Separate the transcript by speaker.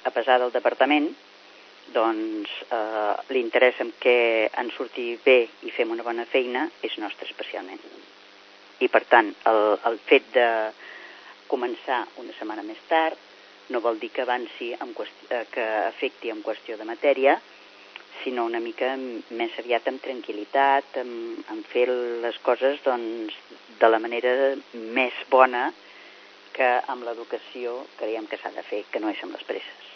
Speaker 1: a pesar del departament, doncs l'interès en què en surti bé i fem una bona feina és nostre especialment. I per tant, el fet de començar una setmana més tard no vol dir que avanci, que afecti en qüestió de matèria, sinó una mica més aviat amb tranquil·litat, amb fer les coses doncs, de la manera més bona que amb l'educació creiem que s'ha de fer, que no és amb les presses.